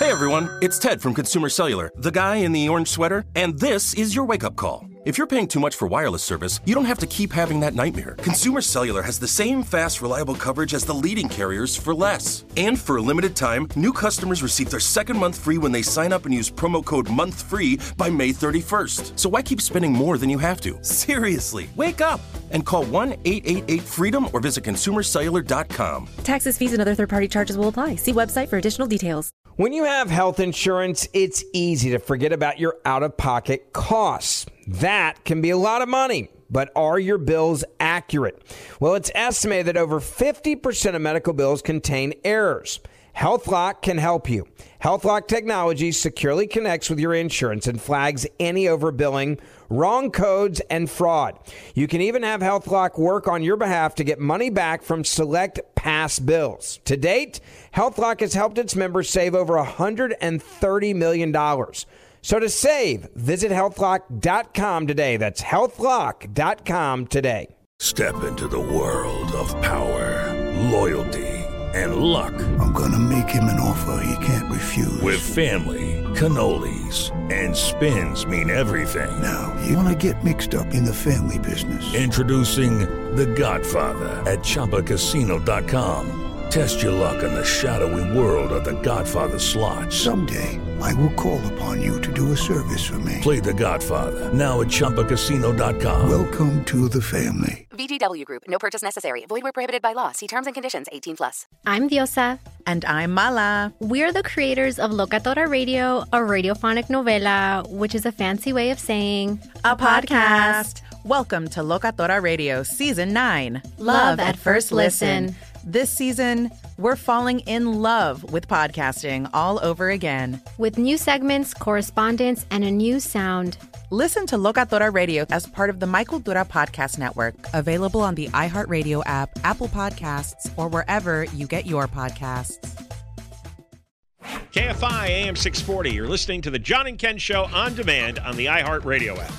Hey everyone, it's Ted from Consumer Cellular, the guy in the orange sweater, and this is your wake-up call. If you're paying too much for wireless service, you don't have to keep having that nightmare. Consumer Cellular has the same fast, reliable coverage as the leading carriers for less. And for a limited time, new customers receive their second month free when they sign up and use promo code MONTHFREE by May 31st. So why keep spending more than you have to? Seriously, wake up and call 1-888-FREEDOM or visit consumercellular.com. Taxes, fees, and other third-party charges will apply. See website for additional details. When you have health insurance, it's easy to forget about your out-of-pocket costs. That can be a lot of money, but are your bills accurate? Well, it's estimated that over 50% of medical bills contain errors. HealthLock can help you. HealthLock technology securely connects with your insurance and flags any overbilling, wrong codes, and fraud. You can even have HealthLock work on your behalf to get money back from select past bills. To date, HealthLock has helped its members save over $130 million. So to save, visit healthlock.com today. That's healthlock.com today. Step into the world of power, loyalty, and luck. I'm gonna make him an offer he can't refuse. With family, cannolis, and spins mean everything. Now, you wanna get mixed up in the family business. Introducing The Godfather at ChumbaCasino.com. Test your luck in the shadowy world of The Godfather slot. Someday, I will call upon you to do a service for me. Play The Godfather, now at ChumbaCasino.com. Welcome to the family. VGW Group. No purchase necessary. Void where prohibited by law. See terms and conditions. 18+. I'm Diosa. And I'm Mala. We're the creators of Locatora Radio, a radiophonic novela, which is a fancy way of saying a podcast. Welcome to Locatora Radio Season 9. Love at First Listen. This season, we're falling in love with podcasting all over again. With new segments, correspondence, and a new sound. Listen to Locatora Radio as part of the My Cultura Podcast Network, available on the iHeartRadio app, Apple Podcasts, or wherever you get your podcasts. KFI AM 640. You're listening to the John and Ken Show on demand on the iHeartRadio app.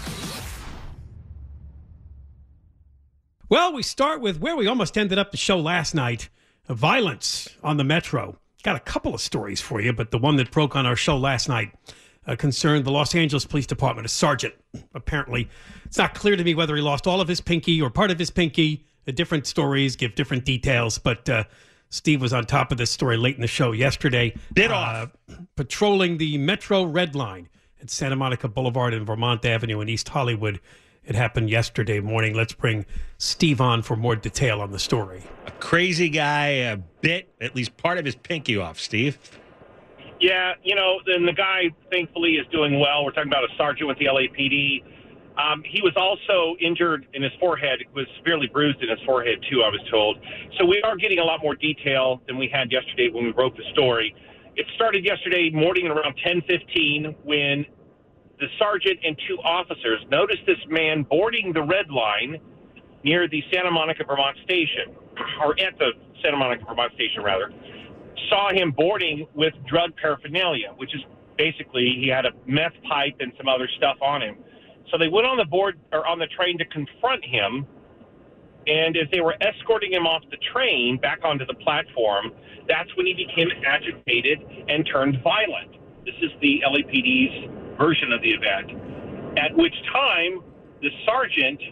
Well, we start with where we almost ended up the show last night, violence on the Metro. Got a couple of stories for you, but the one that broke on our show last night concerned the Los Angeles Police Department. A sergeant, apparently, it's not clear to me whether he lost all of his pinky or part of his pinky. Different stories give different details, but Steve was on top of this story late in the show yesterday. Patrolling the Metro Red Line at Santa Monica Boulevard and Vermont Avenue in East Hollywood. It happened yesterday morning. Let's bring Steve on for more detail on the story. A crazy guy bit at least part of his pinky off, Steve. Yeah, and the guy, thankfully, is doing well. We're talking about a sergeant with the LAPD. He was also injured in his forehead, was severely bruised in his forehead, too, I was told. So we are getting a lot more detail than we had yesterday when we wrote the story. It started yesterday morning at around 10:15 when the sergeant and two officers noticed this man boarding the red line near the Santa Monica Vermont station, or at the Santa Monica Vermont station, rather. Saw him boarding with drug paraphernalia, which is basically he had a meth pipe and some other stuff on him. So they went on the board or on the train to confront him, and as they were escorting him off the train back onto the platform, that's when he became agitated and turned violent. This is the LAPD's version of the event, at which time the sergeant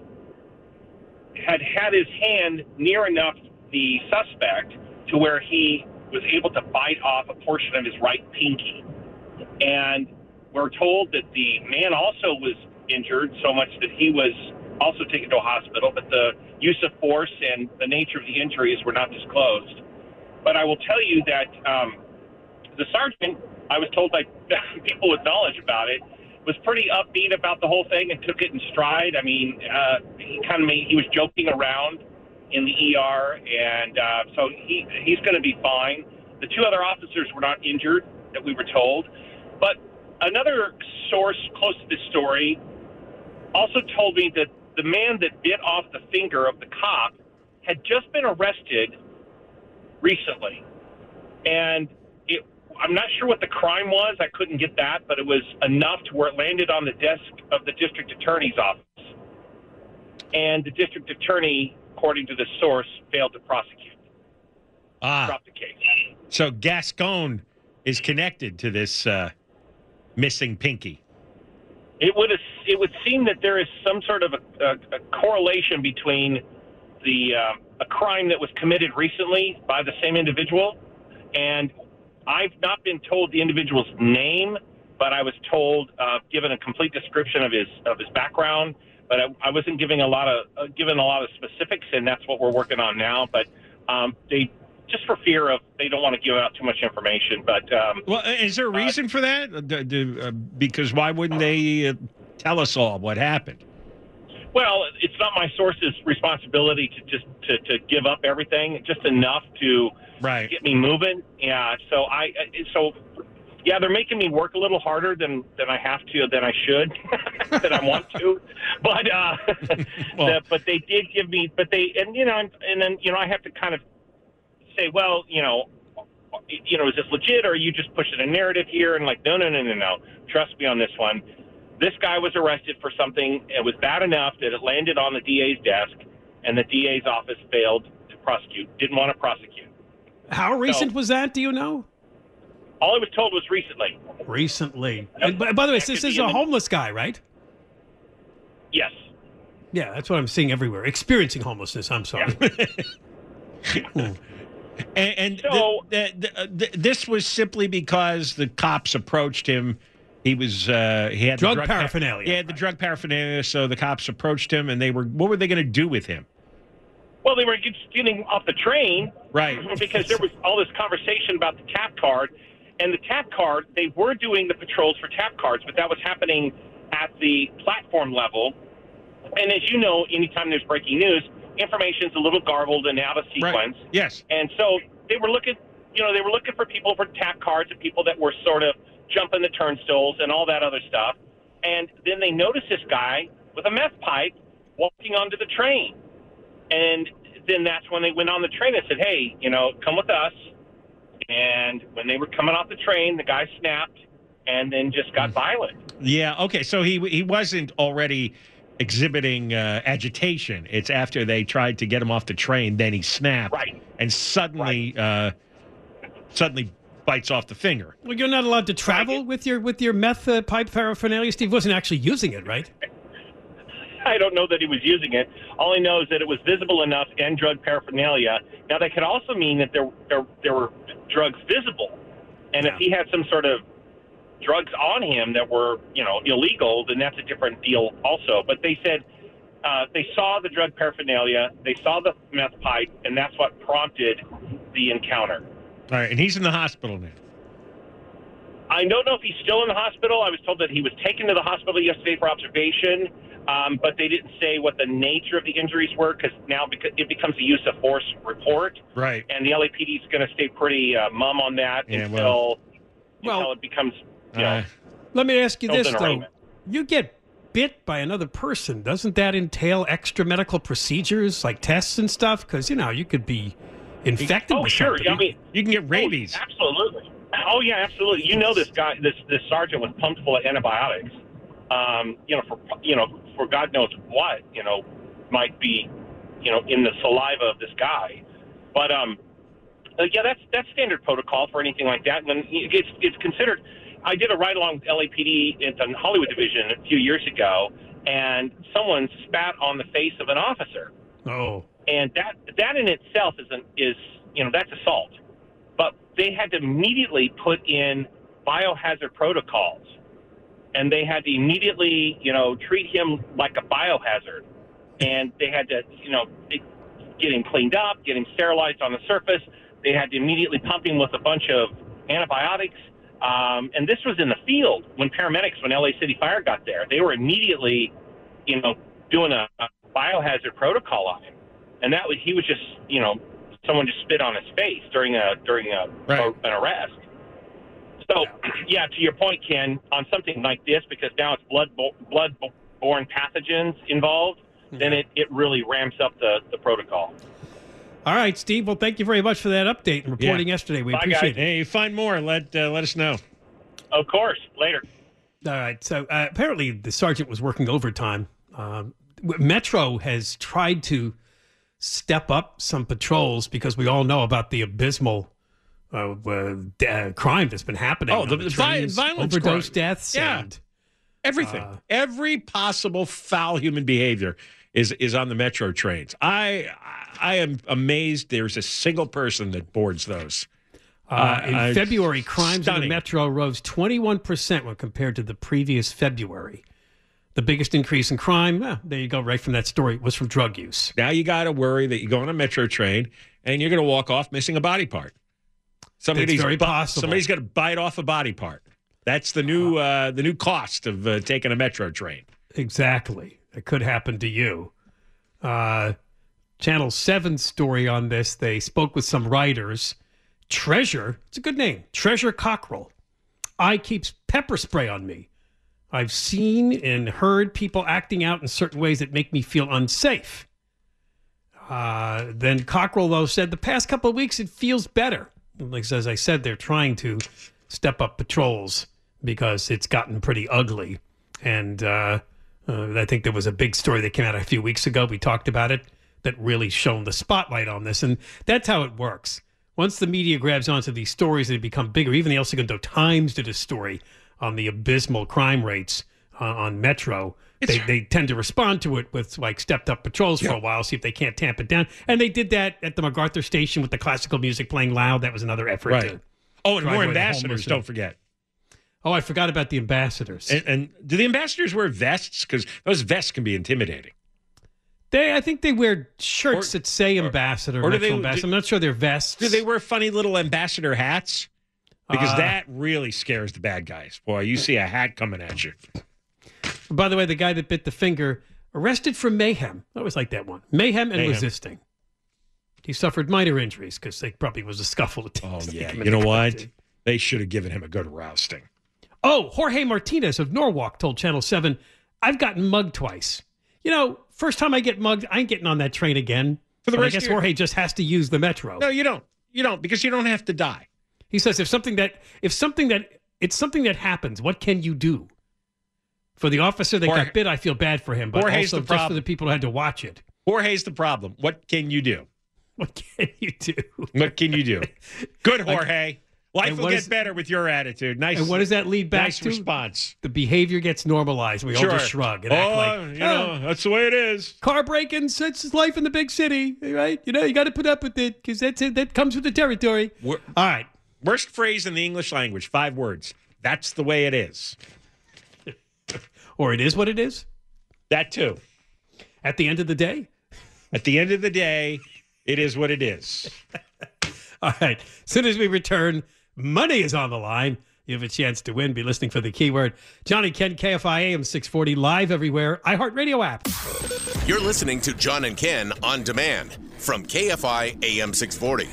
had his hand near enough the suspect to where he was able to bite off a portion of his right pinky. And we're told that the man also was injured so much that he was also taken to a hospital, but the use of force and the nature of the injuries were not disclosed. But I will tell you that the sergeant, I was told by people with knowledge about it, was pretty upbeat about the whole thing and took it in stride. I mean, he was joking around in the ER, and so he's going to be fine. The two other officers were not injured, that we were told. But another source close to this story also told me that the man that bit off the finger of the cop had just been arrested recently. And I'm not sure what the crime was. I couldn't get that, but it was enough to where it landed on the desk of the district attorney's office. And the district attorney, according to this source, failed to prosecute. Dropped the case. So Gascon is connected to this missing Pinky. It would seem that there is some sort of a correlation between a crime that was committed recently by the same individual, and I've not been told the individual's name, but I was told, given a complete description of his background, but I wasn't given a lot of specifics, and that's what we're working on now. But they, just for fear of, they don't want to give out too much information. But well, is there a reason for that? Because why wouldn't they tell us all what happened? Well, it's not my source's responsibility to just to give up everything, just enough to get me moving. Yeah. So they're making me work a little harder than I have to, than I should, than I want to. But but they did give me, and then I have to kind of say, well, is this legit, or are you just pushing a narrative here? And like, no. Trust me on this one. This guy was arrested for something. It was bad enough that it landed on the DA's desk, and the DA's office failed to prosecute, didn't want to prosecute. How recent was that? Do you know? All I was told was recently. Recently. And by the way, this is a homeless guy, right? Yes. Yeah, that's what I'm seeing everywhere. Experiencing homelessness, I'm sorry. Yeah. And this was simply because the cops approached him. He had drug paraphernalia. He had the drug paraphernalia, so the cops approached him, and what were they going to do with him? Well, they were just getting off the train, right? Because there was all this conversation about the tap card, and the tap card, they were doing the patrols for tap cards, but that was happening at the platform level. And as you know, anytime there's breaking news, information's a little garbled and out of sequence. Right. Yes. And so they were looking for people for tap cards and people that were sort of jumping the turnstiles and all that other stuff. And then they noticed this guy with a meth pipe walking onto the train. And then that's when they went on the train and said, hey, come with us. And when they were coming off the train, the guy snapped and then just got violent. Yeah, okay. So he wasn't already exhibiting agitation. It's after they tried to get him off the train, then he snapped. Right. And suddenly bites off the finger. Well, you're not allowed to travel with your meth pipe paraphernalia. Steve wasn't actually using it, right? I don't know that he was using it. All I know is that it was visible enough and drug paraphernalia. Now, that could also mean that there were drugs visible. And if he had some sort of drugs on him that were, illegal, then that's a different deal also. But they said they saw the drug paraphernalia, they saw the meth pipe, and that's what prompted the encounter. All right, and he's in the hospital now. I don't know if he's still in the hospital. I was told that he was taken to the hospital yesterday for observation, but they didn't say what the nature of the injuries were because it becomes a use of force report. Right. And the LAPD is going to stay pretty mum on that until it becomes, Let me ask you this, though. You get bit by another person. Doesn't that entail extra medical procedures like tests and stuff? Because, you could be infected with something. I mean, you can get rabies. Oh, absolutely. Oh, yeah, absolutely. This guy, this sergeant was pumped full of antibiotics. For God knows what, might be, in the saliva of this guy. But, that's standard protocol for anything like that. When it's considered, I did a ride-along with LAPD in the Hollywood division a few years ago, and someone spat on the face of an officer. Oh. And that in itself is that's assault. But they had to immediately put in biohazard protocols. And they had to immediately, treat him like a biohazard. And they had to, get him cleaned up, get him sterilized on the surface. They had to immediately pump him with a bunch of antibiotics. And this was in the field when LA City Fire got there. They were immediately, doing a biohazard protocol on him. And he was just, someone just spit on his face during an arrest. So, to your point, Ken, on something like this, because now it's blood-borne pathogens involved, then it really ramps up the protocol. All right, Steve. Well, thank you very much for that update and reporting yesterday. We appreciate it. Hey, find more. Let us know. Of course. Later. All right. So apparently the sergeant was working overtime. Metro has tried to step up some patrols because we all know about the abysmal crime that's been happening. Oh, the violence, overdose crime. deaths, yeah, and everything, every possible foul human behavior is on the Metro trains. I am amazed. There's a single person that boards those. In February, crimes stunning. in the Metro rose 21% when compared to the previous February. The biggest increase in crime, there you go, right from that story, was from drug use. Now you got to worry that you go on a Metro train and you're going to walk off missing a body part. It's very possible. Somebody's going to bite off a body part. That's the new cost of taking a Metro train. Exactly. It could happen to you. Channel 7's story on this, they spoke with some writers. Treasure, it's a good name, Treasure Cockrell. I keeps pepper spray on me. I've seen and heard people acting out in certain ways that make me feel unsafe. Then Cockrell, though, said the past couple of weeks it feels better. Like, as I said, they're trying to step up patrols because it's gotten pretty ugly. And I think there was a big story that came out a few weeks ago. We talked about it that really shone the spotlight on this. And that's how it works. Once the media grabs onto these stories, they become bigger. Even the El Segundo Times did a story on the abysmal crime rates on Metro. They tend to respond to it with like stepped up patrols for a while, see if they can't tamp it down. And they did that at the MacArthur station with the classical music playing loud. That was another effort. Right. And more ambassadors, don't forget. Oh, I forgot about the ambassadors. And do the ambassadors wear vests? Because those vests can be intimidating. I think they wear shirts that say ambassador. Or ambassador. I'm not sure they're vests. Do they wear funny little ambassador hats? Because that really scares the bad guys. Boy, you see a hat coming at you. By the way, the guy that bit the finger, arrested for mayhem. I always like that one. Mayhem and resisting. He suffered minor injuries because they probably was a scuffle. Oh, yeah. You know what? They should have given him a good rousting. Oh, Jorge Martinez of Norwalk told Channel 7, I've gotten mugged twice. You know, first time I get mugged, I ain't getting on that train again. For the rest I guess Jorge just has to use the Metro. No, you don't. You don't, because you don't have to die. He says it's something that happens, what can you do? For the officer that got bit, I feel bad for him, but Jorge's also just for the people who had to watch it. Jorge's the problem. What can you do? What can you do? What can you do? Good, Jorge. Life will get better with your attitude. Nice. And what does that lead back nice to? Nice response. The behavior gets normalized. We all just shrug and act like, you know, that's the way it is. Car break-ins, that's life in the big city, right? You know, you got to put up with it because that's it. That comes with the territory. All right. Worst phrase in the English language, 5 words. That's the way it is. Or it is what it is? That too. At the end of the day? At the end of the day, it is what it is. All right. As soon as we return, money is on the line. You have a chance to win. Be listening for the keyword. John and Ken, KFI AM 640, live everywhere. iHeartRadio app. You're listening to John and Ken on demand from KFI AM 640.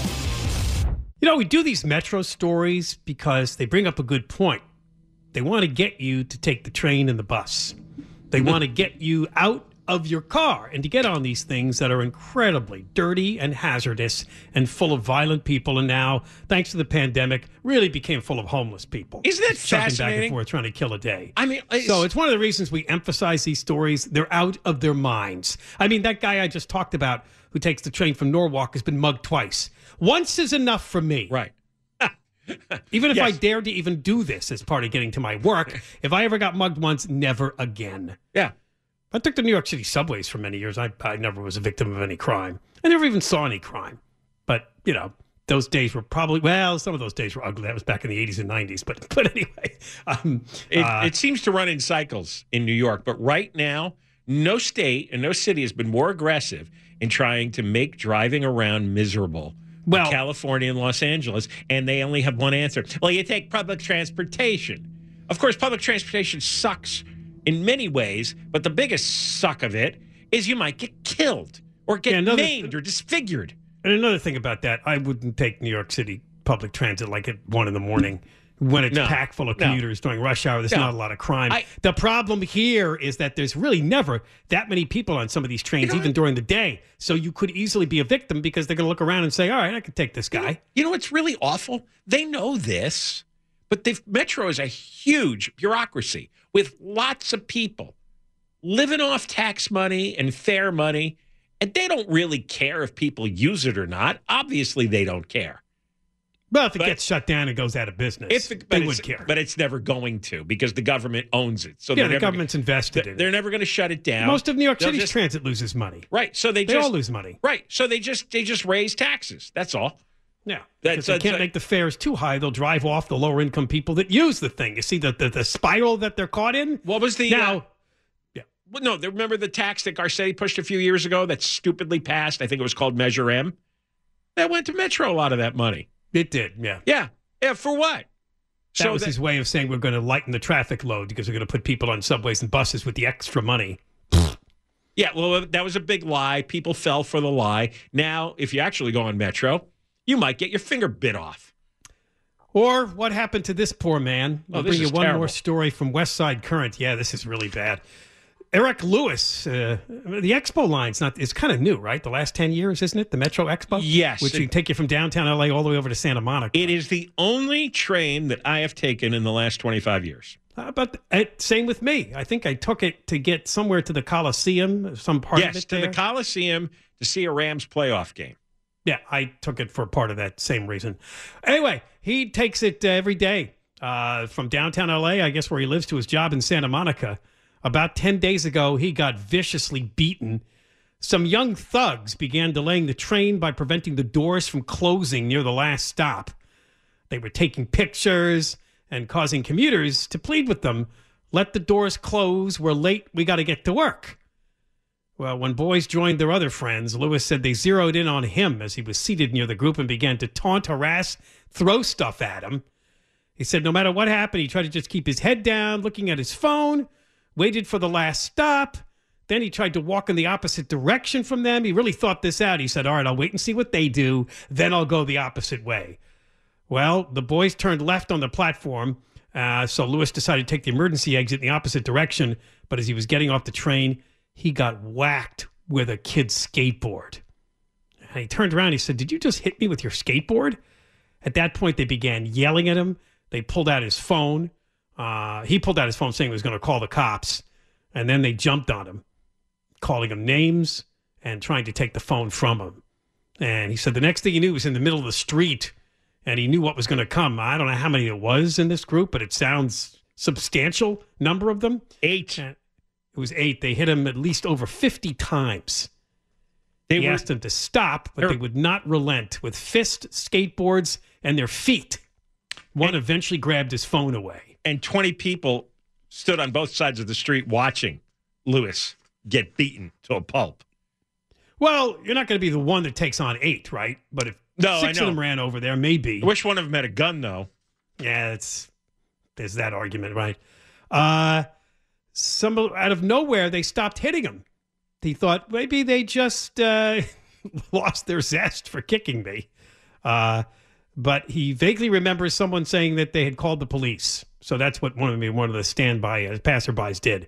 You know, we do these Metro stories because they bring up a good point. They want to get you to take the train and the bus. They want to get you out of your car and to get on these things that are incredibly dirty and hazardous and full of violent people. And now, thanks to the pandemic, really became full of homeless people. Isn't that fascinating? Back and forth trying to kill a day. I mean, so it's one of the reasons we emphasize these stories. They're out of their minds. I mean, that guy I just talked about who takes the train from Norwalk has been mugged twice. Once is enough for me. Right. Even if I dared to even do this as part of getting to my work, if I ever got mugged once, never again. Yeah. I took the New York City subways for many years. I never was a victim of any crime. I never even saw any crime. But, you know, those days were probably, well, some of those days were ugly. That was back in the 80s and 90s. But anyway. It seems to run in cycles in New York. But right now, no state and no city has been more aggressive in trying to make driving around miserable. Well, California and Los Angeles, and they only have one answer. Well, you take public transportation. Of course, public transportation sucks in many ways, but the biggest suck of it is you might get killed or get maimed or disfigured. And another thing about that, I wouldn't take New York City public transit like at 1 a.m. when it's packed full of commuters during rush hour. There's not a lot of crime. The problem here is that there's really never that many people on some of these trains, even during the day. So you could easily be a victim because they're going to look around and say, all right, I can take this guy. You know what's really awful? They know this, but the Metro is a huge bureaucracy with lots of people living off tax money and fare money, and they don't really care if people use it or not. Obviously, they don't care. Well, if it gets shut down and goes out of business, they would care. But it's never going to because the government owns it. So the government's invested in it. They're never going to shut it down. Most of New York City's transit loses money. Right. So they all lose money. Right. So they just raise taxes. That's all. Yeah. Because they can't make the fares too high. They'll drive off the lower income people that use the thing. You see the spiral that they're caught in? What was the now? Well, no, remember the tax that Garcetti pushed a few years ago that stupidly passed? I think it was called Measure M. That went to Metro, a lot of that money. It did, yeah. Yeah, for what? That was his way of saying we're going to lighten the traffic load because we're going to put people on subways and buses with the extra money. Yeah, well, that was a big lie. People fell for the lie. Now, if you actually go on Metro, you might get your finger bit off. Or what happened to this poor man? I'll bring you one more story from West Side Current. Yeah, this is really bad. Eric Lewis, the Expo line's it's kind of new, right? The last 10 years, isn't it? The Metro Expo? Yes. Which can take you from downtown LA all the way over to Santa Monica. It is the only train that I have taken in the last 25 years. But same with me. I think I took it to get somewhere to the Coliseum, some part of it there. Yes, to the Coliseum to see a Rams playoff game. Yeah, I took it for part of that same reason. Anyway, he takes it every day from downtown LA, I guess where he lives, to his job in Santa Monica. About 10 days ago, he got viciously beaten. Some young thugs began delaying the train by preventing the doors from closing near the last stop. They were taking pictures and causing commuters to plead with them, let the doors close, we're late, we got to get to work. Well, when boys joined their other friends, Lewis said they zeroed in on him as he was seated near the group and began to taunt, harass, throw stuff at him. He said no matter what happened, he tried to just keep his head down, looking at his phone, waited for the last stop. Then he tried to walk in the opposite direction from them. He really thought this out. He said, all right, I'll wait and see what they do. Then I'll go the opposite way. Well, the boys turned left on the platform. So Lewis decided to take the emergency exit in the opposite direction. But as he was getting off the train, he got whacked with a kid's skateboard. And he turned around. He said, did you just hit me with your skateboard? At that point, they began yelling at him. They pulled out his phone. He pulled out his phone saying he was going to call the cops. And then they jumped on him, calling him names and trying to take the phone from him. And he said the next thing he knew, he was in the middle of the street and he knew what was going to come. I don't know how many it was in this group, but it sounds substantial number of them. 8. It was 8. They hit him at least over 50 times. He asked them to stop, but they would not relent with fists, skateboards, and their feet. One eventually grabbed his phone away. And 20 people stood on both sides of the street watching Lewis get beaten to a pulp. Well, you're not going to be the one that takes on 8, right? But if 6 of them ran over there, maybe. I wish one of them had a gun, though. Yeah, there's that argument, right? Out of nowhere, they stopped hitting him. He thought maybe they just lost their zest for kicking me. But he vaguely remembers someone saying that they had called the police. So that's what one of the standby passerbys did.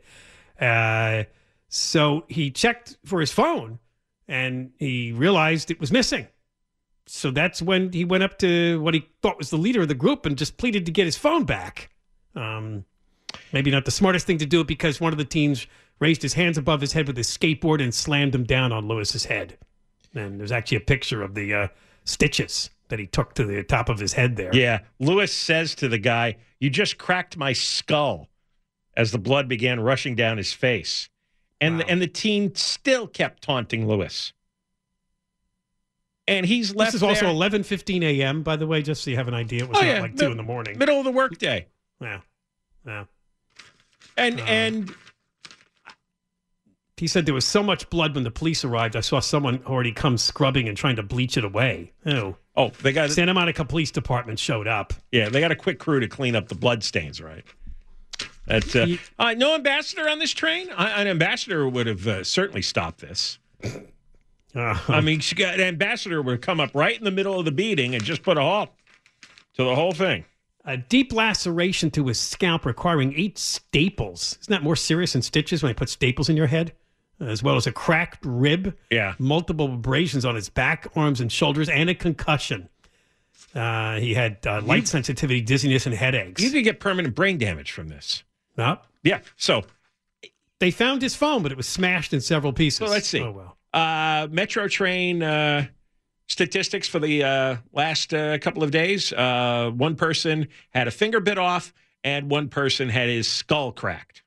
So he checked for his phone, and he realized it was missing. So that's when he went up to what he thought was the leader of the group and just pleaded to get his phone back. Maybe not the smartest thing to do, because one of the teens raised his hands above his head with his skateboard and slammed him down on Lewis's head. And there's actually a picture of the stitches that he took to the top of his head there. Yeah. Lewis says to the guy, "You just cracked my skull," as the blood began rushing down his face. And, the teen still kept taunting Lewis. And he's left. This is also 11:15 a.m., by the way, just so you have an idea. It was not like 2 in the morning. Middle of the workday. Yeah. And he said there was so much blood when the police arrived. I saw someone already come scrubbing and trying to bleach it away. They got Santa Monica Police Department showed up. Yeah, they got a quick crew to clean up the blood stains, right? No ambassador on this train? An ambassador would have certainly stopped this. I mean, an ambassador would come up right in the middle of the beating and just put a halt to the whole thing. A deep laceration to his scalp requiring 8 staples. Isn't that more serious than stitches when they put staples in your head? As well as a cracked rib. Yeah. Multiple abrasions on his back, arms, and shoulders, and a concussion. He had light sensitivity, dizziness, and headaches. You could get permanent brain damage from this. Yeah. So they found his phone, but it was smashed in several pieces. So let's see. Oh, well. Metro train statistics for the last couple of days. One person had a finger bit off, and one person had his skull cracked.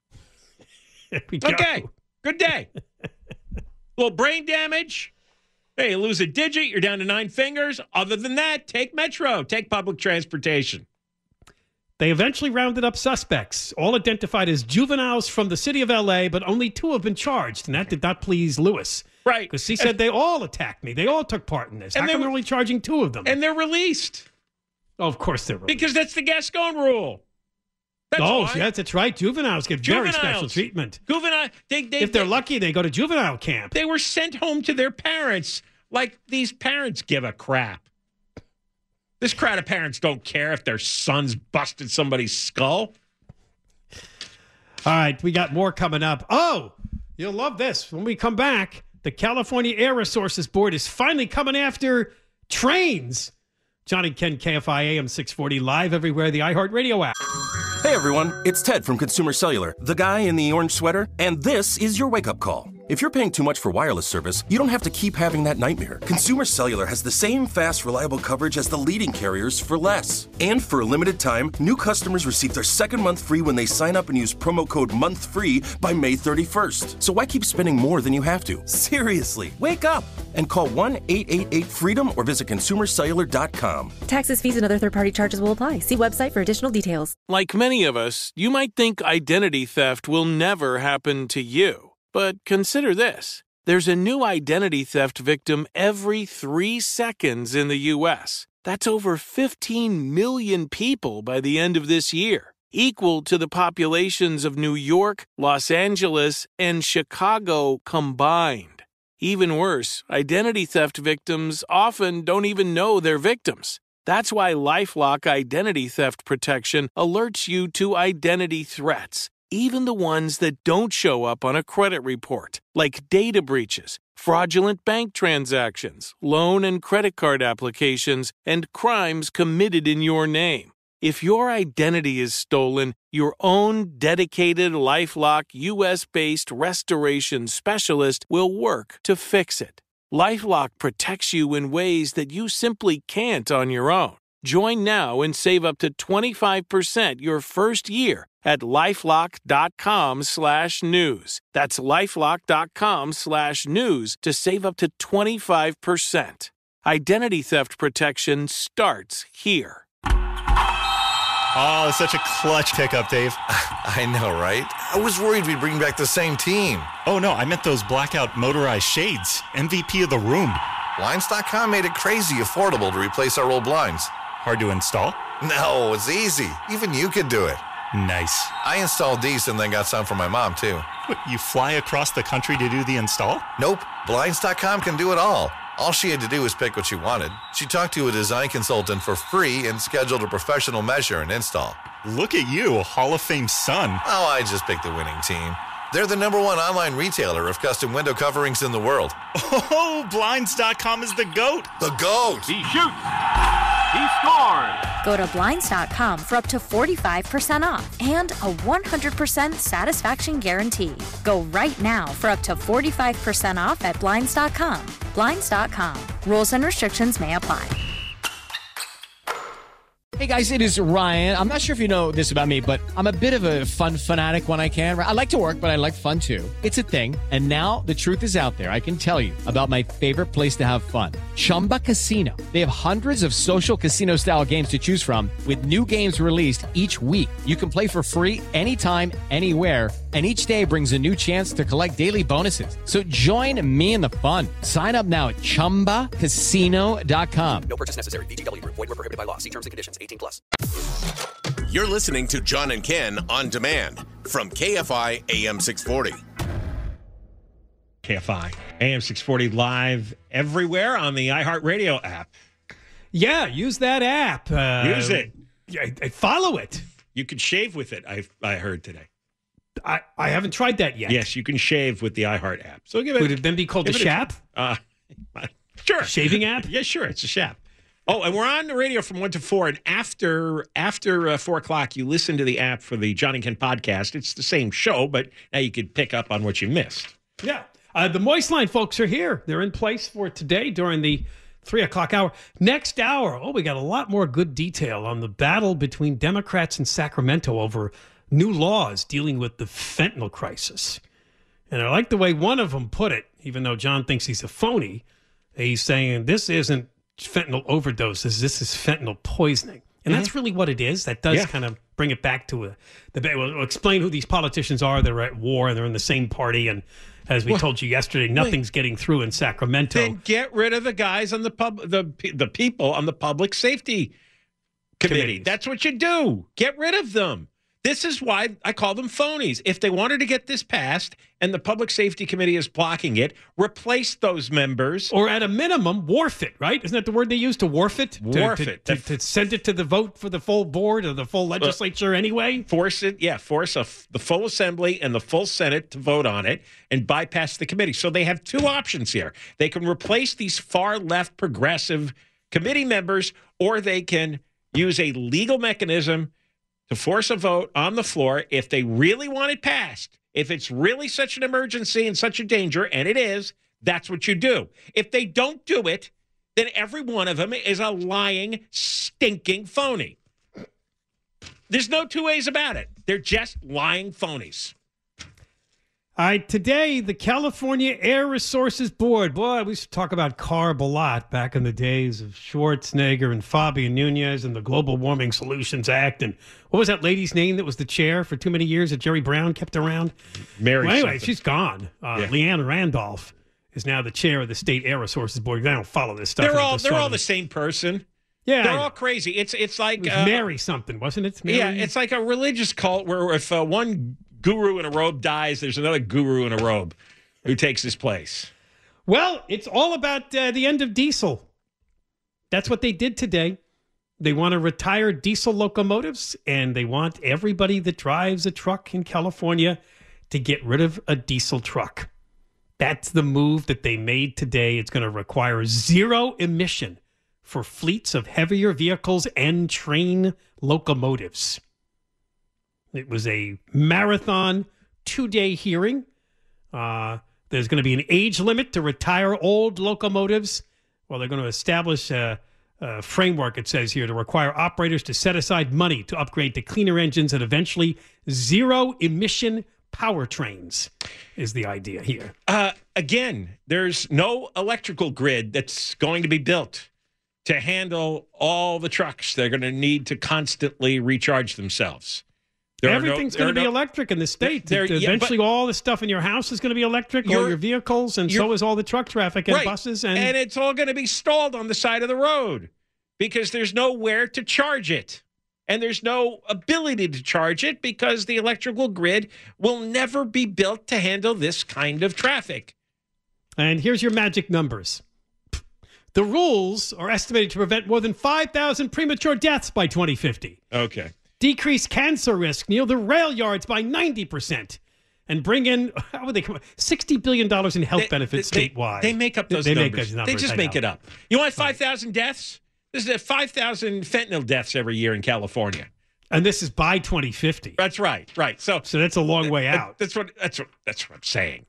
Okay, good day. Little brain damage. Hey, you lose a digit, you're down to 9 fingers. Other than that, take Metro, take public transportation. They eventually rounded up suspects, all identified as juveniles from the city of L.A., but only 2 have been charged, and that did not please Lewis. Right. Because he said they all attacked me. They all took part in this. How come they're only charging 2 of them? And they're released. Oh, of course they're released. Because that's the Gascon rule. Yes, that's right. Juveniles get very special treatment. If they're lucky, they go to juvenile camp. They were sent home to their parents. Like these parents give a crap. This crowd of parents don't care if their sons busted somebody's skull. All right, we got more coming up. Oh, you'll love this. When we come back, the California Air Resources Board is finally coming after trains. John and Ken, KFI AM 640, live everywhere, the iHeartRadio app. Hey everyone, it's Ted from Consumer Cellular, the guy in the orange sweater, and this is your wake-up call. If you're paying too much for wireless service, you don't have to keep having that nightmare. Consumer Cellular has the same fast, reliable coverage as the leading carriers for less. And for a limited time, new customers receive their second month free when they sign up and use promo code MONTHFREE by May 31st. So why keep spending more than you have to? Seriously, wake up and call 1-888-FREEDOM or visit consumercellular.com. Taxes, fees, and other third-party charges will apply. See website for additional details. Like many of us, you might think identity theft will never happen to you. But consider this. There's a new identity theft victim every 3 seconds in the U.S. That's over 15 million people by the end of this year, equal to the populations of New York, Los Angeles, and Chicago combined. Even worse, identity theft victims often don't even know they're victims. That's why LifeLock Identity Theft Protection alerts you to identity threats, even the ones that don't show up on a credit report, like data breaches, fraudulent bank transactions, loan and credit card applications, and crimes committed in your name. If your identity is stolen, your own dedicated LifeLock U.S.-based restoration specialist will work to fix it. LifeLock protects you in ways that you simply can't on your own. Join now and save up to 25% your first year at LifeLock.com/news. That's LifeLock.com/news to save up to 25%. Identity theft protection starts here. Oh, such a clutch pickup, Dave. I know, right? I was worried we'd bring back the same team. Oh, no, I meant those blackout motorized shades. MVP of the room. Blinds.com made it crazy affordable to replace our old blinds. Hard to install? No, it's easy. Even you could do it. Nice. I installed these and then got some for my mom, too. What, you fly across the country to do the install? Nope. Blinds.com can do it all. All she had to do was pick what she wanted. She talked to a design consultant for free and scheduled a professional measure and install. Look at you, a Hall of Fame son. Oh, I just picked the winning team. They're the #1 online retailer of custom window coverings in the world. Oh, Blinds.com is the GOAT. The GOAT. He shoots. He scores. Go to Blinds.com for up to 45% off and a 100% satisfaction guarantee. Go right now for up to 45% off at Blinds.com. Blinds.com. Rules and restrictions may apply. Hey guys, it is Ryan. I'm not sure if you know this about me, but I'm a bit of a fun fanatic when I can. I like to work, but I like fun too. It's a thing. And now the truth is out there. I can tell you about my favorite place to have fun. Chumba Casino. They have hundreds of social casino style games to choose from with new games released each week. You can play for free anytime, anywhere. And each day brings a new chance to collect daily bonuses. So join me in the fun. Sign up now at ChumbaCasino.com. No purchase necessary. VGW Group. Void where prohibited by law. See terms and conditions. 18+. You're listening to John and Ken on demand from KFI AM 640. KFI AM 640 live everywhere on the iHeartRadio app. Yeah, use that app. Use it. Follow it. You can shave with it, I heard today. I haven't tried that yet. Yes, you can shave with the iHeart app. So give it. Would it then be called the Shap? Sure. Shaving app? Yeah, sure. It's a Shap. Oh, and we're on the radio from 1 to 4. And after 4 o'clock, you listen to the app for the John and Ken podcast. It's the same show, but now you could pick up on what you missed. Yeah. The Moist Line folks are here. They're in place for today during the 3 o'clock hour. Next hour, we got a lot more good detail on the battle between Democrats in Sacramento over new laws dealing with the fentanyl crisis. And I like the way one of them put it, even though John thinks he's a phony. He's saying this isn't fentanyl overdoses, this is fentanyl poisoning. And that's really what it is. That does kind of bring it back to we'll explain who these politicians are. They're at war and they're in the same party. And as we told you yesterday, nothing's getting through in Sacramento. Then get rid of the guys on the people on the public safety committee. That's what you do. Get rid of them. This is why I call them phonies. If they wanted to get this passed and the Public Safety Committee is blocking it, replace those members. Or at a minimum, wharf it, right? Isn't that the word they use, to wharf it? To send it to the vote for the full board or the full legislature anyway? Force it, force the full assembly and the full Senate to vote on it and bypass the committee. So they have two options here. They can replace these far-left progressive committee members, or they can use a legal mechanism to force a vote on the floor if they really want it passed. If it's really such an emergency and such a danger, and it is, that's what you do. If they don't do it, then every one of them is a lying, stinking phony. There's no two ways about it. They're just lying phonies. All right, today, the California Air Resources Board. Boy, we used to talk about CARB a lot back in the days of Schwarzenegger and Fabian Nunez and the Global Warming Solutions Act. And what was that lady's name that was the chair for too many years that Jerry Brown kept around? Mary. Well, anyway, she's gone. Leanne Randolph is now the chair of the State Air Resources Board. I don't follow this stuff. They're all the same person. Yeah, they're all crazy. It's like it was Mary something, wasn't it? Mary? Yeah, it's like a religious cult where if one guru in a robe dies, there's another guru in a robe who takes his place. Well, it's all about the end of diesel. That's what they did today. They want to retire diesel locomotives, and they want everybody that drives a truck in California to get rid of a diesel truck. That's the move that they made today. It's going to require zero emission for fleets of heavier vehicles and train locomotives. It was a marathon 2-day hearing. There's going to be an age limit to retire old locomotives. Well, they're going to establish a framework, it says here, to require operators to set aside money to upgrade to cleaner engines and eventually zero-emission powertrains is the idea here. Again, there's no electrical grid that's going to be built to handle all the trucks. They're going to need to constantly recharge themselves. Everything's going to be electric in the state. Eventually, all the stuff in your house is going to be electric, all your vehicles, and so is all the truck traffic and buses. And it's all going to be stalled on the side of the road because there's nowhere to charge it. And there's no ability to charge it because the electrical grid will never be built to handle this kind of traffic. And here's your magic numbers. The rules are estimated to prevent more than 5,000 premature deaths by 2050. Okay. Decrease cancer risk near the rail yards by 90%. And bring in, how would they come up? $60 billion in health benefits statewide. They make up those numbers. They just make it up. You want 5,000 deaths? This is 5,000 fentanyl deaths every year in California. And this is by 2050. That's right. So that's a long way out. That's what I'm saying.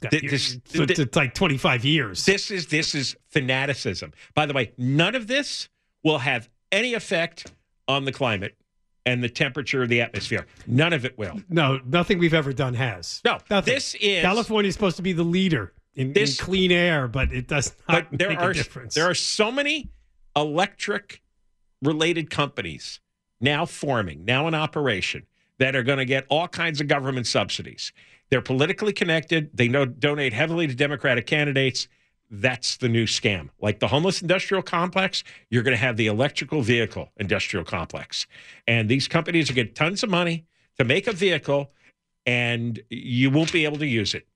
It's like 25 years. This is fanaticism. By the way, none of this will have any effect on the climate and the temperature of the atmosphere. None of it will. No, nothing we've ever done has. No, nothing. California is supposed to be the leader in clean air, but it does not make a difference. There are so many electric-related companies now forming, now in operation, that are going to get all kinds of government subsidies. They're politically connected. They donate heavily to Democratic candidates. That's the new scam. Like the homeless industrial complex, you're going to have the electrical vehicle industrial complex. And these companies will get tons of money to make a vehicle, and you won't be able to use it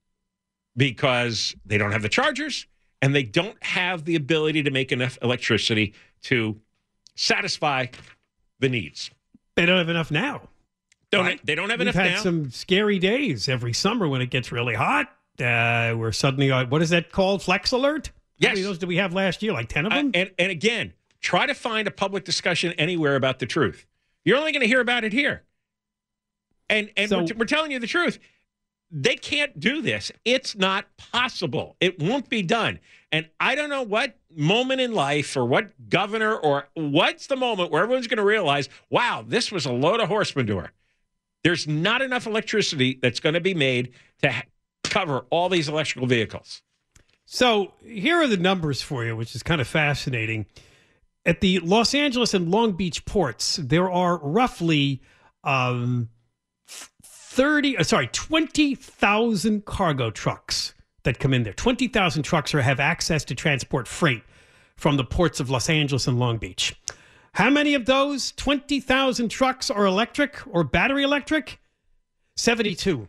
because they don't have the chargers and they don't have the ability to make enough electricity to satisfy the needs. They don't have enough now. They don't have enough now. We've had some scary days every summer when it gets really hot. We're suddenly, what is that called? Flex alert? Yes. How many of those did we have last year? Like 10 of them? And again, try to find a public discussion anywhere about the truth. You're only going to hear about it here. And so, we're telling you the truth. they can't do this. It's not possible. It won't be done. And I don't know what moment in life or what governor or what's the moment where everyone's going to realize, wow, this was a load of horse manure. There's not enough electricity that's going to be made to cover all these electrical vehicles. So here are the numbers for you, which is kind of fascinating. At the Los Angeles and Long Beach ports, there are roughly 20,000 cargo trucks that come in there. 20,000 trucks have access to transport freight from the ports of Los Angeles and Long Beach. How many of those 20,000 trucks are electric or battery electric? 72.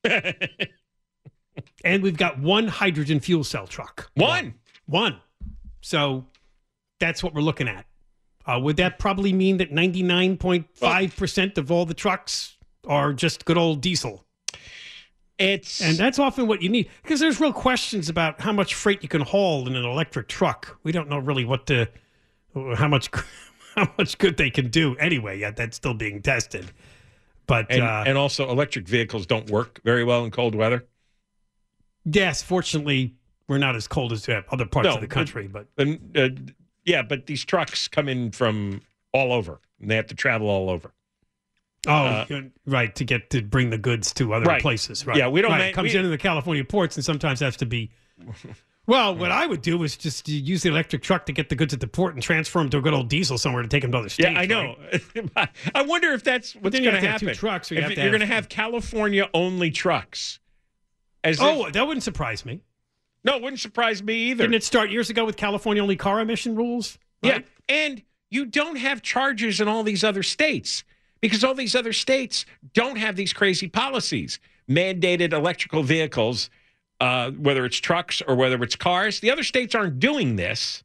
And we've got one hydrogen fuel cell truck. One. So that's what we're looking at. Would that probably mean that 99.5% of all the trucks are just good old diesel? And that's often what you need, because there's real questions about how much freight you can haul in an electric truck. We don't know really how much good they can do anyway. Yet that's still being tested. But and also electric vehicles don't work very well in cold weather. Yes, fortunately, we're not as cold as other parts of the country. But these trucks come in from all over, and they have to travel all over. Right, to bring the goods to other places. Right. Yeah, we don't. It comes into the California ports, and sometimes has to be. Well, what I would do is just use the electric truck to get the goods at the port and transfer them to a good old diesel somewhere to take them to other states. Yeah, I know. Right? I wonder if that's what's going to happen. Two trucks, you're going to have California-only trucks. That wouldn't surprise me. No, it wouldn't surprise me either. Didn't it start years ago with California-only car emission rules? Right? Yeah, and you don't have chargers in all these other states because all these other states don't have these crazy policies. Mandated electrical vehicles, whether it's trucks or whether it's cars. The other states aren't doing this.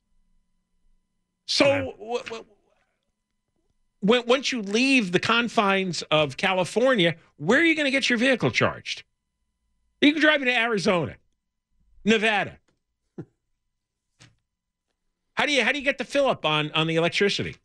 So once you leave the confines of California, where are you going to get your vehicle charged? You can drive into Arizona, Nevada. How do you get the fill up on the electricity?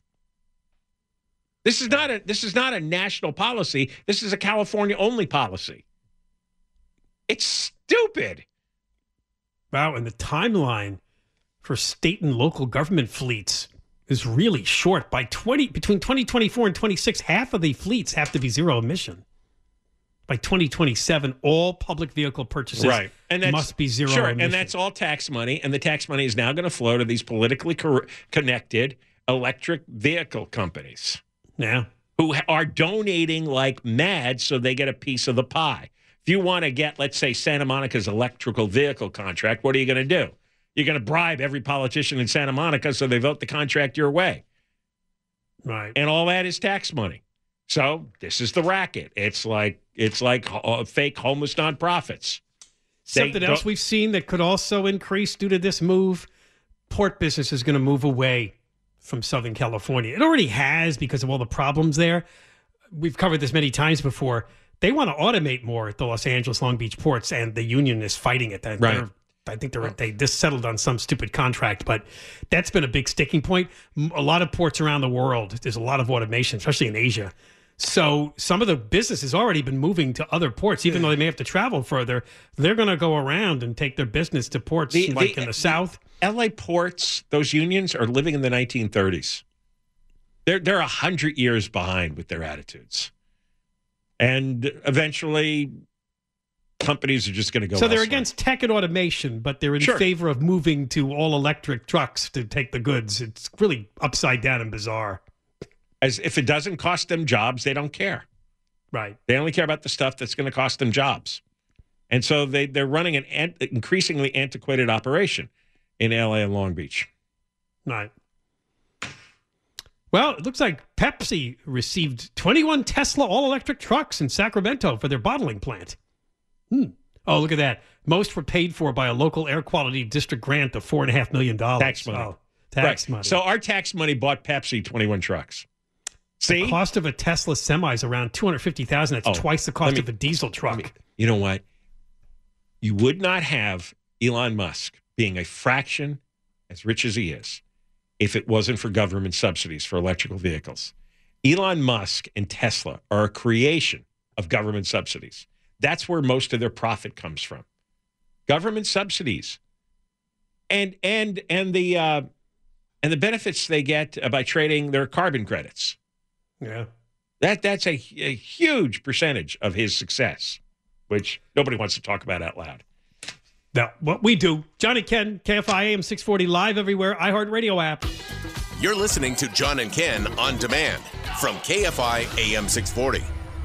This is not a national policy. This is a California only policy. It's stupid. Wow, and the timeline for state and local government fleets is really short. Between 2024 and 26, half of the fleets have to be zero emission. By 2027, all public vehicle purchases must be zero emission. And that's all tax money, and the tax money is now going to flow to these politically connected electric vehicle companies. Yeah. Who are donating like mad so they get a piece of the pie. If you want to get, let's say, Santa Monica's electrical vehicle contract, what are you going to do? You're going to bribe every politician in Santa Monica so they vote the contract your way. Right. And all that is tax money. So this is the racket. It's like fake homeless nonprofits. Something else we've seen that could also increase due to this move, port business is going to move away from Southern California. It already has because of all the problems there. We've covered this many times before. They want to automate more at the Los Angeles, Long Beach ports, and the union is fighting it. Right. I think they just settled on some stupid contract, but that's been a big sticking point. A lot of ports around the world, there's a lot of automation, especially in Asia. So some of the business has already been moving to other ports, even though they may have to travel further. They're going to go around and take their business to ports in the South. LA ports, those unions are living in the 1930s. They're 100 years behind with their attitudes. And eventually, companies are just going to go So they're elsewhere. against tech and automation, but they're in favor of moving to all-electric trucks to take the goods. It's really upside down and bizarre. As if it doesn't cost them jobs, they don't care. Right. They only care about the stuff that's going to cost them jobs. And so they're running an increasingly antiquated operation in L.A. and Long Beach. Right. Well, it looks like Pepsi received 21 Tesla all-electric trucks in Sacramento for their bottling plant. Oh, look at that. Most were paid for by a local air quality district grant of $4.5 million. Tax money. Oh, tax money. So our tax money bought Pepsi 21 trucks. See? The cost of a Tesla semi is around $250,000. That's twice the cost of a diesel truck. You know what? You would not have Elon Musk being a fraction as rich as he is if it wasn't for government subsidies for electrical vehicles. Elon Musk and Tesla are a creation of government subsidies. That's where most of their profit comes from. Government subsidies. And the benefits they get by trading their carbon credits. Yeah. That's a huge percentage of his success, which nobody wants to talk about out loud. Now, what we do, John and Ken, KFI AM 640, live everywhere, iHeartRadio app. You're listening to John and Ken on demand from KFI AM 640.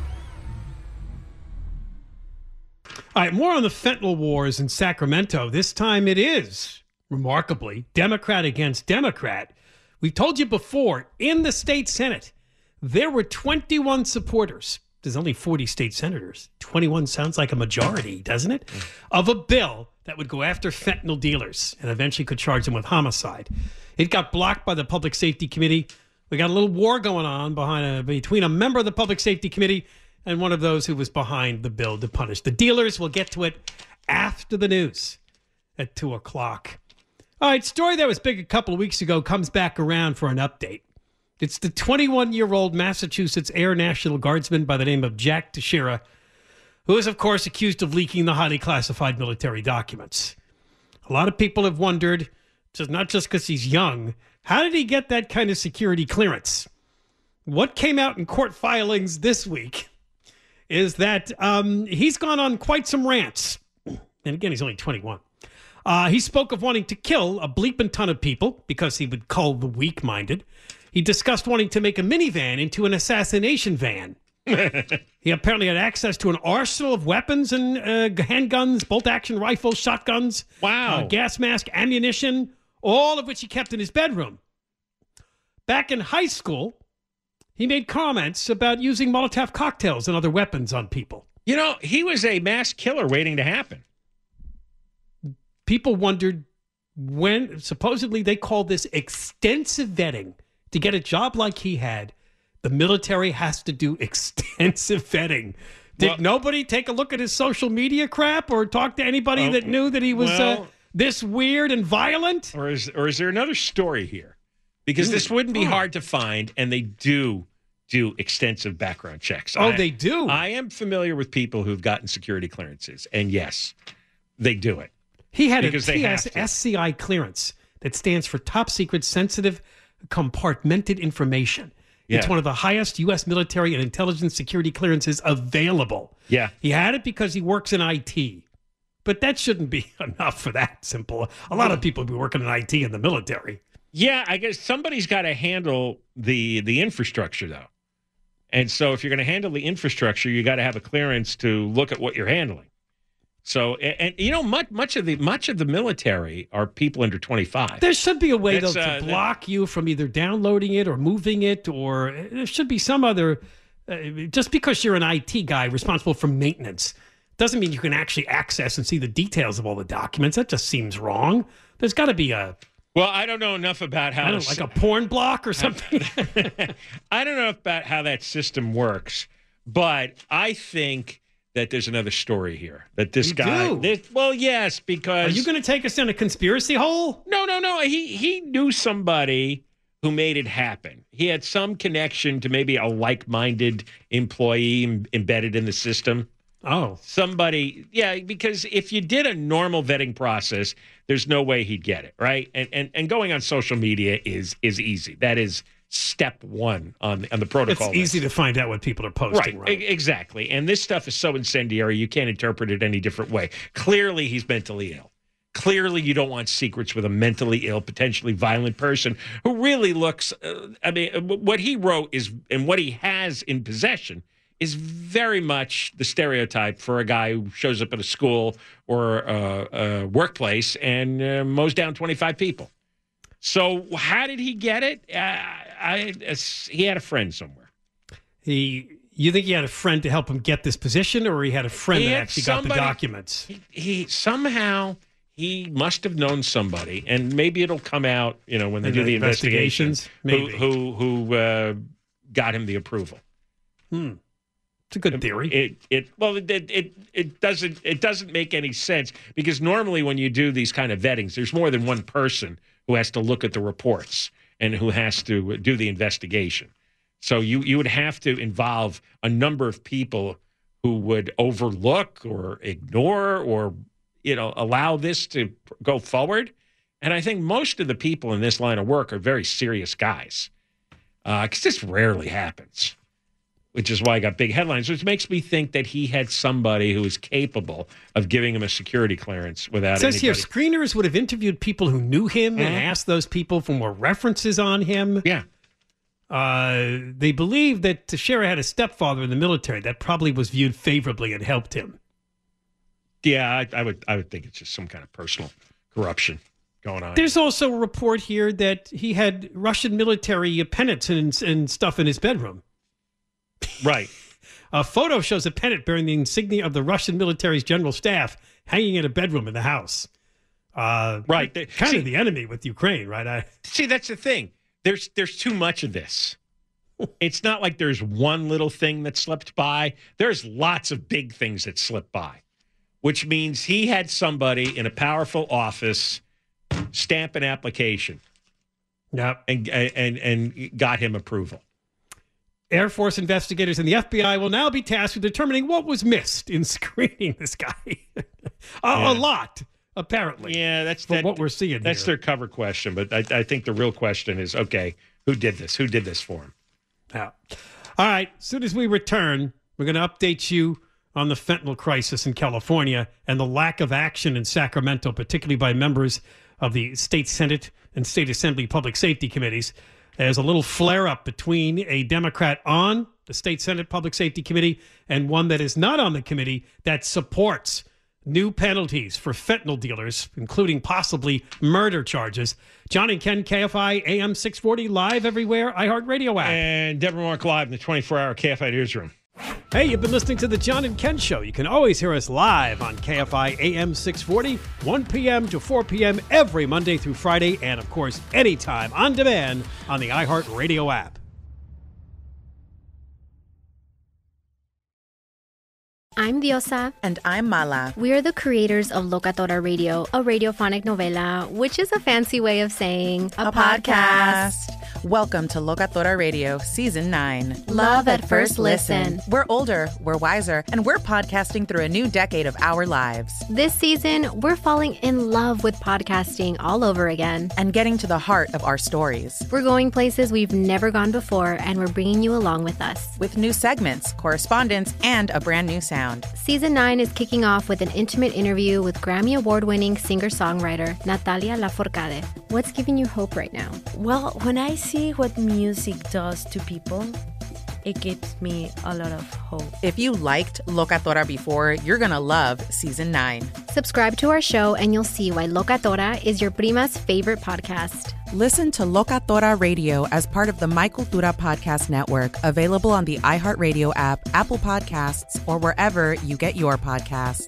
All right, more on the fentanyl wars in Sacramento. This time it is, remarkably, Democrat against Democrat. We've told you before, in the state Senate, there were 21 supporters. There's only 40 state senators. 21 sounds like a majority, doesn't it? Of a bill that would go after fentanyl dealers and eventually could charge them with homicide. It got blocked by the Public Safety Committee. We got a little war going on between a member of the Public Safety Committee and one of those who was behind the bill to punish the dealers. We'll get to it after the news at 2 o'clock. All right, story that was big a couple of weeks ago comes back around for an update. It's the 21-year-old Massachusetts Air National Guardsman by the name of Jack Teixeira, who is, of course, accused of leaking the highly classified military documents. A lot of people have wondered, not just because he's young, how did he get that kind of security clearance? What came out in court filings this week is that he's gone on quite some rants. And again, he's only 21. He spoke of wanting to kill a bleeping ton of people because he would cull the weak-minded. He discussed wanting to make a minivan into an assassination van. He apparently had access to an arsenal of weapons and handguns, bolt-action rifles, shotguns, gas mask, ammunition, all of which he kept in his bedroom. Back in high school, he made comments about using Molotov cocktails and other weapons on people. You know, he was a mass killer waiting to happen. People wondered when, supposedly they call this extensive vetting. To get a job like he had, the military has to do extensive vetting. Did nobody take a look at his social media crap or talk to anybody that knew that he was this weird and violent? Or is there another story here? Because this wouldn't be hard to find, and they do extensive background checks. They do? I am familiar with people who've gotten security clearances, and yes, they do it. He had a TSSCI clearance that stands for Top Secret Sensitive Compartmented Information. Yeah. It's one of the highest U.S. military and intelligence security clearances available. Yeah. He had it because he works in IT. But that shouldn't be enough for that simple. A lot of people be working in IT in the military. Yeah, I guess somebody's got to handle the infrastructure, though. And so if you're going to handle the infrastructure, you got to have a clearance to look at what you're handling. So, and you know, much of the military are people under 25. There should be a way to block you from either downloading it or moving it, or there should be some other. Just because you're an IT guy responsible for maintenance doesn't mean you can actually access and see the details of all the documents. That just seems wrong. There's got to be a. Well, I don't know enough about how like a porn block or something. I don't know about how that system works, but I think that there's another story here. That this guy... yes, because... Are you going to take us in a conspiracy hole? No. He knew somebody who made it happen. He had some connection to maybe a like-minded employee embedded in the system. Oh. Somebody... Yeah, because if you did a normal vetting process, there's no way he'd get it, right? And going on social media is easy. That is step one on the protocol. It's easy to find out what people are posting, right? Exactly. And this stuff is so incendiary, you can't interpret it any different way. Clearly, he's mentally ill. Clearly, you don't want secrets with a mentally ill, potentially violent person who really looks, what he wrote is, and what he has in possession is very much the stereotype for a guy who shows up at a school or a workplace and mows down 25 people. So how did he get it? He had a friend somewhere. You think he had a friend to help him get this position, or he had a friend that actually got the documents? He somehow he must have known somebody, and maybe it'll come out, when they do the investigations. Maybe who got him the approval. It's a good theory. It doesn't make any sense, because normally when you do these kind of vettings, there's more than one person who has to look at the reports and who has to do the investigation. So you would have to involve a number of people who would overlook or ignore or, allow this to go forward. And I think most of the people in this line of work are very serious guys, because this rarely happens, which is why I got big headlines, which makes me think that he had somebody who is capable of giving him a security clearance without anybody. It says here, screeners would have interviewed people who knew him and asked those people for more references on him. Yeah. They believe that Teixeira had a stepfather in the military. That probably was viewed favorably and helped him. Yeah, I would think it's just some kind of personal corruption going on. There's also a report here that he had Russian military pennants and stuff in his bedroom. Right. A photo shows a pennant bearing the insignia of the Russian military's general staff hanging in a bedroom in the house. Right. Kind of the enemy with Ukraine, right? See, that's the thing. There's too much of this. It's not like there's one little thing that slipped by. There's lots of big things that slipped by, which means he had somebody in a powerful office stamp an application. Yep. And got him approval. Air Force investigators and the FBI will now be tasked with determining what was missed in screening this guy. A lot, apparently. Yeah, that's what we're seeing. That's here. Their cover question, but I think the real question is, okay, who did this? Who did this for him? Yeah. All right. As soon as we return, we're going to update you on the fentanyl crisis in California and the lack of action in Sacramento, particularly by members of the state Senate and state Assembly Public Safety Committees. There's a little flare-up between a Democrat on the State Senate Public Safety Committee and one that is not on the committee that supports new penalties for fentanyl dealers, including possibly murder charges. John and Ken, KFI AM 640, live everywhere, iHeartRadio app. And Deborah Mark live in the 24-hour KFI newsroom. Hey, you've been listening to the John and Ken Show. You can always hear us live on KFI AM 640, 1 p.m. to 4 p.m. every Monday through Friday, and, of course, anytime on demand on the iHeartRadio app. I'm Diosa. And I'm Mala. We are the creators of Locatora Radio, a radiophonic novela, which is a fancy way of saying a podcast. Welcome to Locatora Radio, Season 9. Love at first listen. We're older, we're wiser, and we're podcasting through a new decade of our lives. This season, we're falling in love with podcasting all over again. And getting to the heart of our stories. We're going places we've never gone before, and we're bringing you along with us. With new segments, correspondence, and a brand new sound. Season 9 is kicking off with an intimate interview with Grammy Award-winning singer-songwriter Natalia Lafourcade. What's giving you hope right now? Well, when I see what music does to people, it gives me a lot of hope. If you liked Locatora before, you're going to love Season 9. Subscribe to our show and you'll see why Locatora is your prima's favorite podcast. Listen to Locatora Radio as part of the My Cultura Podcast Network, available on the iHeartRadio app, Apple Podcasts, or wherever you get your podcasts.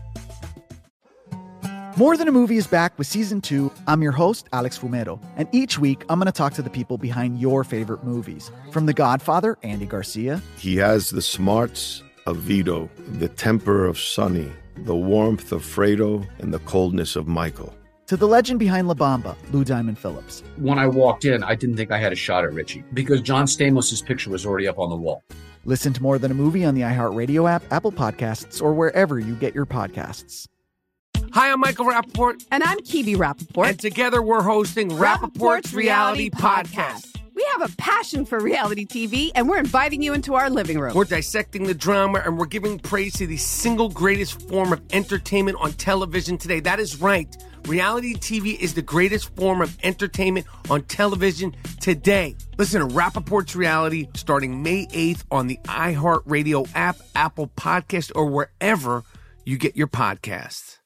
More Than a Movie is back with Season 2. I'm your host, Alex Fumero, and each week I'm going to talk to the people behind your favorite movies. From The Godfather, Andy Garcia. He has the smarts of Vito, the temper of Sonny, the warmth of Fredo, and the coldness of Michael. To the legend behind La Bamba, Lou Diamond Phillips. When I walked in, I didn't think I had a shot at Richie because John Stamos' picture was already up on the wall. Listen to More Than a Movie on the iHeartRadio app, Apple Podcasts, or wherever you get your podcasts. Hi, I'm Michael Rappaport. And I'm Kibi Rappaport. And together we're hosting Rappaport's Reality Podcast. We have a passion for reality TV, and we're inviting you into our living room. We're dissecting the drama, and we're giving praise to the single greatest form of entertainment on television today. That is right. Reality TV is the greatest form of entertainment on television today. Listen to Rappaport's Reality starting May 8th on the iHeartRadio app, Apple Podcast, or wherever you get your podcasts.